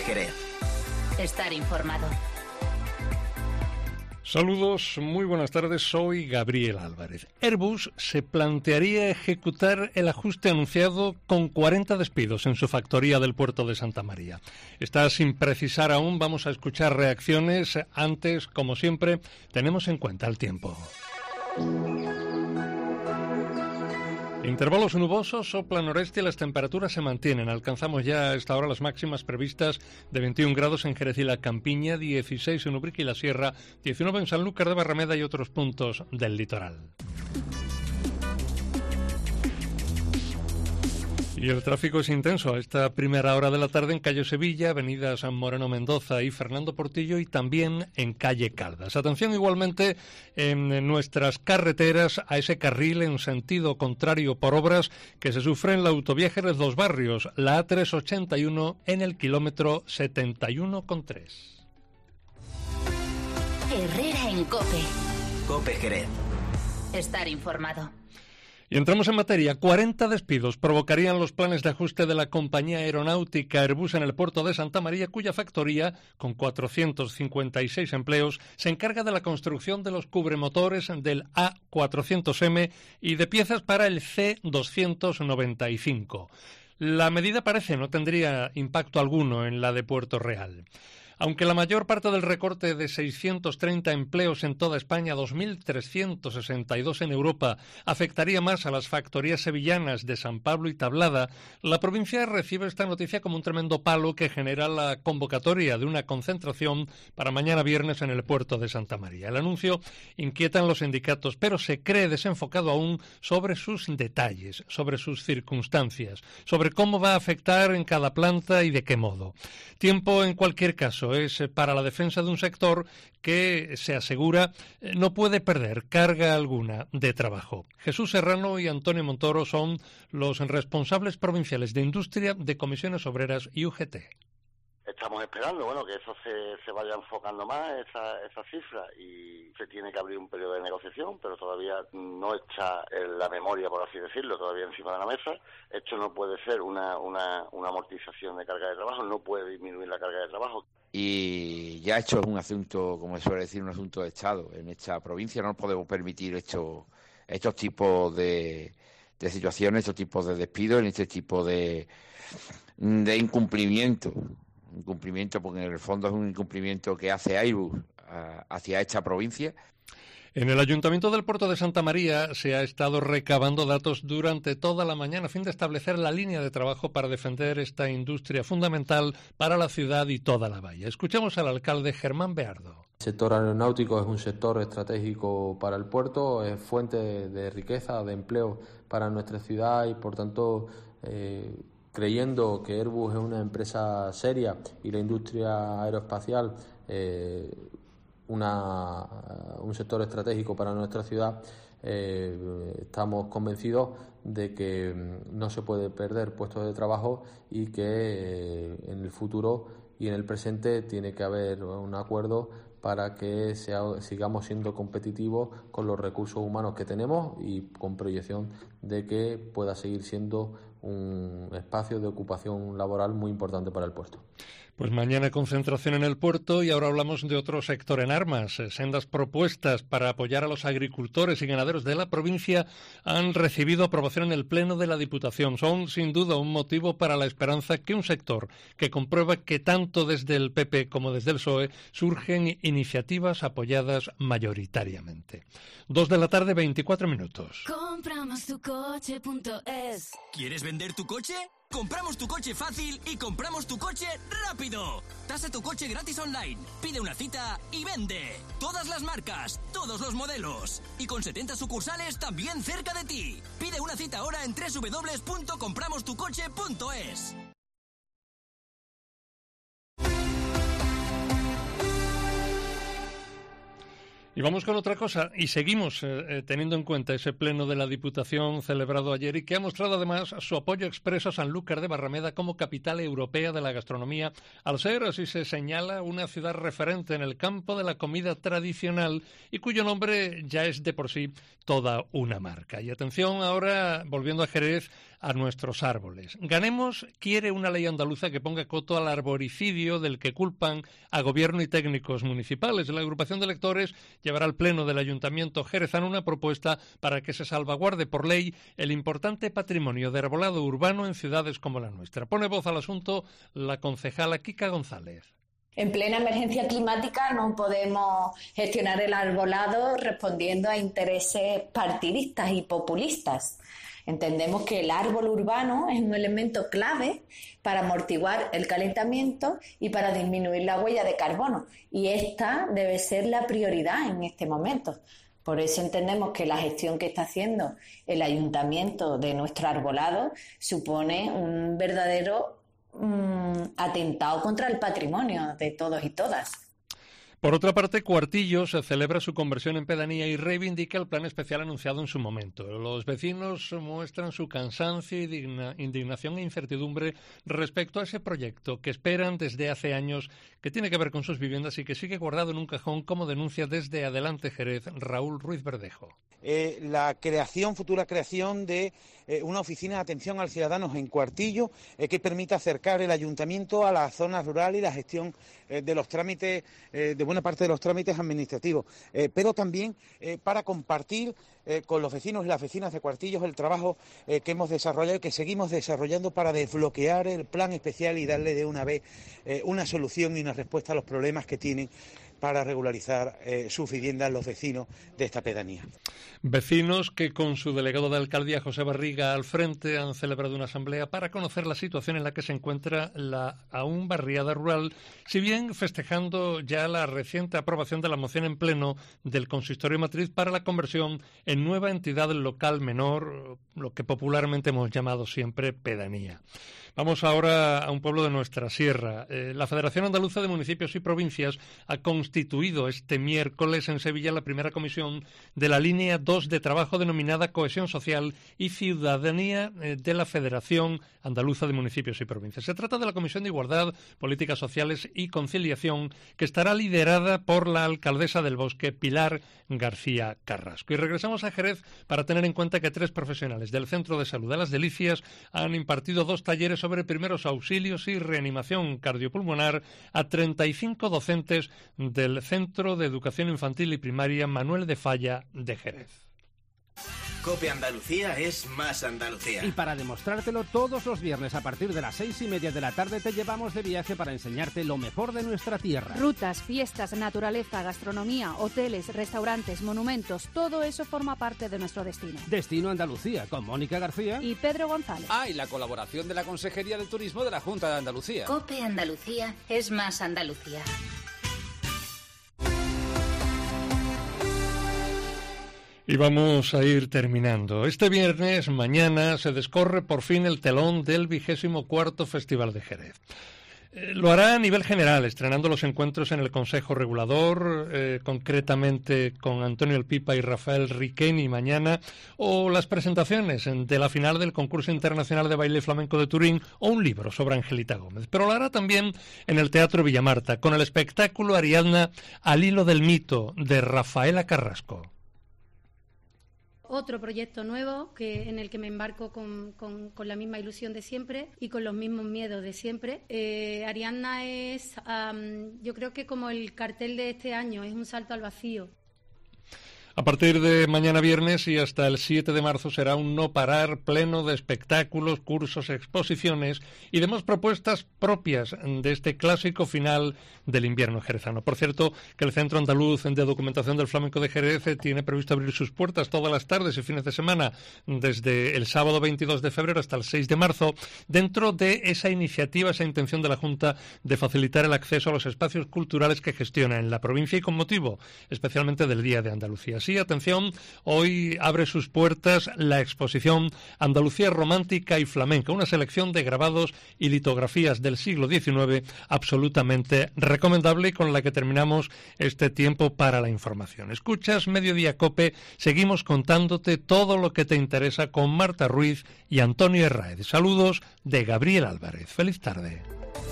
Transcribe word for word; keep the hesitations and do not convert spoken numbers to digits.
Jerez. Estar informado. Saludos, muy buenas tardes, soy Gabriel Álvarez. Airbus se plantearía ejecutar el ajuste anunciado con cuarenta despidos en su factoría del puerto de Santa María. Está sin precisar aún, vamos a escuchar reacciones. Antes, como siempre, tenemos en cuenta el tiempo. Intervalos nubosos, sopla noreste y las temperaturas se mantienen. Alcanzamos ya a esta hora las máximas previstas de veintiún grados en Jerez y la Campiña, dieciséis en Ubrique y la Sierra, diecinueve en Sanlúcar de Barrameda y otros puntos del litoral. Y el tráfico es intenso a esta primera hora de la tarde en calle Sevilla, avenida San Moreno Mendoza y Fernando Portillo, y también en calle Caldas. Atención igualmente en nuestras carreteras a ese carril en sentido contrario por obras que se sufre en la autovía Jerez Dos Barrios, la A trescientos ochenta y uno en el kilómetro setenta y uno coma tres. Herrera en COPE. COPE Jerez. Estar informado. Y entramos en materia. cuarenta despidos provocarían los planes de ajuste de la compañía aeronáutica Airbus en el puerto de Santa María, cuya factoría, con cuatrocientos cincuenta y seis empleos, se encarga de la construcción de los cubremotores del A cuatrocientos eme y de piezas para el ce doscientos noventa y cinco. La medida parece no tendría impacto alguno en la de Puerto Real. Aunque la mayor parte del recorte de seiscientos treinta empleos en toda España, dos mil trescientos sesenta y dos en Europa, afectaría más a las factorías sevillanas de San Pablo y Tablada, la provincia recibe esta noticia como un tremendo palo que genera la convocatoria de una concentración para mañana viernes en el puerto de Santa María. El anuncio inquieta en los sindicatos, pero se cree desenfocado aún sobre sus detalles, sobre sus circunstancias, sobre cómo va a afectar en cada planta y de qué modo. Tiempo, en cualquier caso, es para la defensa de un sector que, se asegura, no puede perder carga alguna de trabajo. Jesús Serrano y Antonio Montoro son los responsables provinciales de Industria, de Comisiones Obreras y U G T. Estamos esperando, bueno, que eso se, se vaya enfocando más, esa, esa cifra, y se tiene que abrir un periodo de negociación, pero todavía no está en la memoria, por así decirlo, todavía encima de la mesa. Esto no puede ser una, una, una amortización de carga de trabajo, no puede disminuir la carga de trabajo. Y ya esto es un asunto, como se suele decir, un asunto de Estado. En esta provincia no nos podemos permitir estos, estos tipos de, de situaciones, estos tipos de despidos, en este tipo de, de incumplimiento. Incumplimiento, porque en el fondo es un incumplimiento que hace Airbus uh, hacia esta provincia. En el Ayuntamiento del Puerto de Santa María se ha estado recabando datos durante toda la mañana a fin de establecer la línea de trabajo para defender esta industria fundamental para la ciudad y toda la bahía. Escuchamos al alcalde Germán Beardo. El sector aeronáutico es un sector estratégico para el puerto, es fuente de, de riqueza, de empleo para nuestra ciudad y, por tanto, eh, creyendo que Airbus es una empresa seria y la industria aeroespacial eh, una, un sector estratégico para nuestra ciudad, eh, estamos convencidos de que no se puede perder puestos de trabajo y que eh, en el futuro y en el presente tiene que haber un acuerdo para que sea, sigamos siendo competitivos con los recursos humanos que tenemos y con proyección de que pueda seguir siendo un espacio de ocupación laboral muy importante para el puerto. Pues mañana concentración en el puerto y ahora hablamos de otro sector en armas. Sendas propuestas para apoyar a los agricultores y ganaderos de la provincia han recibido aprobación en el Pleno de la Diputación. Son sin duda un motivo para la esperanza que un sector que comprueba que tanto desde el P P como desde el P S O E surgen iniciativas apoyadas mayoritariamente. Dos de la tarde, veinticuatro minutos. Compramos tu coche punto es. ¿Quieres vender tu coche? Compramos tu coche fácil y compramos tu coche rápido. Tasa tu coche gratis online. Pide una cita y vende. Todas las marcas, todos los modelos. Y con setenta sucursales también cerca de ti. Pide una cita ahora en doble u doble u doble u punto compramos tu coche punto es. Y vamos con otra cosa, y seguimos eh, teniendo en cuenta ese pleno de la Diputación celebrado ayer y que ha mostrado además su apoyo expreso a Sanlúcar de Barrameda como capital europea de la gastronomía, al ser, así se señala, una ciudad referente en el campo de la comida tradicional y cuyo nombre ya es de por sí toda una marca. Y atención ahora, volviendo a Jerez, a nuestros árboles. Ganemos quiere una ley andaluza que ponga coto al arboricidio del que culpan a gobierno y técnicos municipales. La agrupación de electores llevará al pleno del Ayuntamiento jerezano una propuesta para que se salvaguarde por ley el importante patrimonio de arbolado urbano en ciudades como la nuestra. Pone voz al asunto la concejala Kika González. En plena emergencia climática no podemos gestionar el arbolado respondiendo a intereses partidistas y populistas. Entendemos que el árbol urbano es un elemento clave para amortiguar el calentamiento y para disminuir la huella de carbono, y esta debe ser la prioridad en este momento. Por eso entendemos que la gestión que está haciendo el ayuntamiento de nuestro arbolado supone un verdadero Mm, atentado contra el patrimonio de todos y todas. Por otra parte, Cuartillos celebra su conversión en pedanía y reivindica el plan especial anunciado en su momento. Los vecinos muestran su cansancio, indignación e incertidumbre respecto a ese proyecto que esperan desde hace años, que tiene que ver con sus viviendas y que sigue guardado en un cajón, como denuncia desde Adelante Jerez Raúl Ruiz Verdejo. Eh, la creación, futura creación de eh, una oficina de atención al ciudadano en Cuartillo eh, que permita acercar el ayuntamiento a la zona rural y la gestión eh, de los trámites, eh, de buena parte de los trámites administrativos, eh, pero también eh, para compartir eh, con los vecinos y las vecinas de Cuartillos el trabajo eh, que hemos desarrollado y que seguimos desarrollando para desbloquear el plan especial y darle de una vez eh, una solución y una respuesta a los problemas que tienen para regularizar eh, sus viviendas los vecinos de esta pedanía. Vecinos que con su delegado de alcaldía José Barriga al frente han celebrado una asamblea para conocer la situación en la que se encuentra la aún barriada rural, si bien festejando ya la reciente aprobación de la moción en pleno del Consistorio Matriz para la conversión en nueva entidad local menor, lo que popularmente hemos llamado siempre pedanía. Vamos ahora a un pueblo de nuestra sierra. Eh, la Federación Andaluza de Municipios y Provincias ha constituido este miércoles en Sevilla la primera comisión de la línea dos de trabajo denominada Cohesión Social y Ciudadanía eh, de la Federación Andaluza de Municipios y Provincias. Se trata de la Comisión de Igualdad, Políticas Sociales y Conciliación, que estará liderada por la alcaldesa del Bosque, Pilar García Carrasco. Y regresamos a Jerez para tener en cuenta que tres profesionales del Centro de Salud de Las Delicias han impartido dos talleres sobre primeros auxilios y reanimación cardiopulmonar a treinta y cinco docentes del Centro de Educación Infantil y Primaria Manuel de Falla de Jerez. COPE Andalucía es más Andalucía. Y para demostrártelo, todos los viernes a partir de las seis y media de la tarde te llevamos de viaje para enseñarte lo mejor de nuestra tierra. Rutas, fiestas, naturaleza, gastronomía, hoteles, restaurantes, monumentos, todo eso forma parte de nuestro destino. Destino Andalucía, con Mónica García y Pedro González. Ah, y la colaboración de la Consejería del Turismo de la Junta de Andalucía. COPE Andalucía es más Andalucía. Y vamos a ir terminando. Este viernes, mañana, se descorre por fin el telón del vigésimo cuarto Festival de Jerez. Eh, lo hará a nivel general, estrenando los encuentros en el Consejo Regulador, eh, concretamente con Antonio El Pipa y Rafael Riqueni mañana, o las presentaciones de la final del Concurso Internacional de Baile Flamenco de Turín, o un libro sobre Angelita Gómez. Pero lo hará también en el Teatro Villamarta, con el espectáculo Ariadna al hilo del mito, de Rafaela Carrasco. Otro proyecto nuevo que en el que me embarco con, con, con la misma ilusión de siempre y con los mismos miedos de siempre. Eh, Ariadna es, um, yo creo que como el cartel de este año, es un salto al vacío. A partir de mañana viernes y hasta el siete de marzo será un no parar pleno de espectáculos, cursos, exposiciones y demás propuestas propias de este clásico final del invierno jerezano. Por cierto, que el Centro Andaluz de Documentación del Flamenco de Jerez tiene previsto abrir sus puertas todas las tardes y fines de semana desde el sábado veintidós de febrero hasta el seis de marzo, dentro de esa iniciativa, esa intención de la Junta de facilitar el acceso a los espacios culturales que gestiona en la provincia y con motivo especialmente del Día de Andalucía. Sí, atención, hoy abre sus puertas la exposición Andalucía Romántica y Flamenca, una selección de grabados y litografías del siglo diecinueve absolutamente recomendable y con la que terminamos este tiempo para la información. Escuchas Mediodía COPE, seguimos contándote todo lo que te interesa con Marta Ruiz y Antonio Herráez. Saludos de Gabriel Álvarez. Feliz tarde.